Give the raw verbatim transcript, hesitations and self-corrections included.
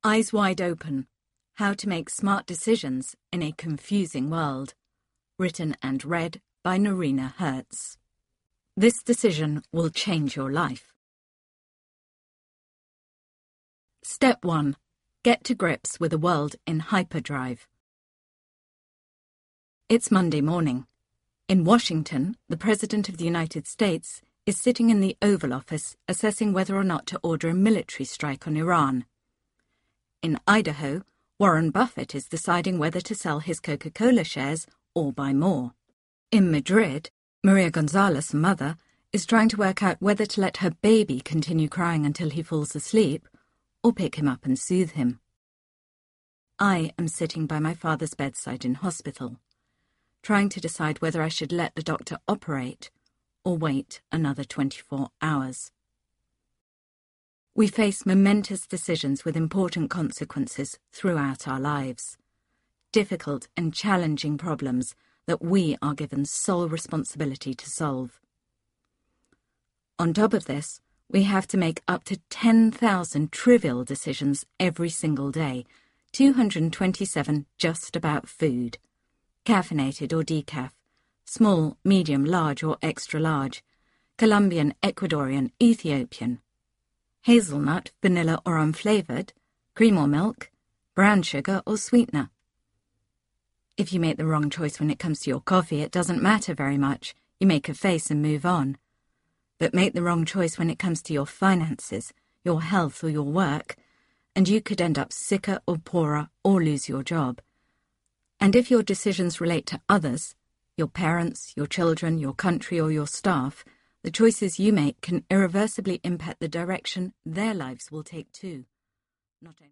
Eyes Wide Open: How to Make Smart Decisions in a Confusing World. Written and read by Norina Hertz. This decision will change your life. Step one. Get to grips with a world in hyperdrive. It's Monday morning. In Washington, the President of the United States is sitting in the Oval Office assessing whether or not to order a military strike on Iran. In Idaho, Warren Buffett is deciding whether to sell his Coca-Cola shares or buy more. In Madrid, Maria Gonzalez's mother is trying to work out whether to let her baby continue crying until he falls asleep or pick him up and soothe him. I am sitting by my father's bedside in hospital, trying to decide whether I should let the doctor operate or wait another twenty-four hours. We face momentous decisions with important consequences throughout our lives. Difficult and challenging problems that we are given sole responsibility to solve. On top of this, we have to make up to ten thousand trivial decisions every single day, two hundred twenty-seven just about food. Caffeinated or decaf, small, medium, large or extra large, Colombian, Ecuadorian, Ethiopian, hazelnut, vanilla or unflavoured, cream or milk, brown sugar or sweetener. If you make the wrong choice when it comes to your coffee, it doesn't matter very much. You make a face and move on. But make the wrong choice when it comes to your finances, your health or your work, and you could end up sicker or poorer or lose your job. And if your decisions relate to others, your parents, your children, your country or your staff, the choices you make can irreversibly impact the direction their lives will take too. Not only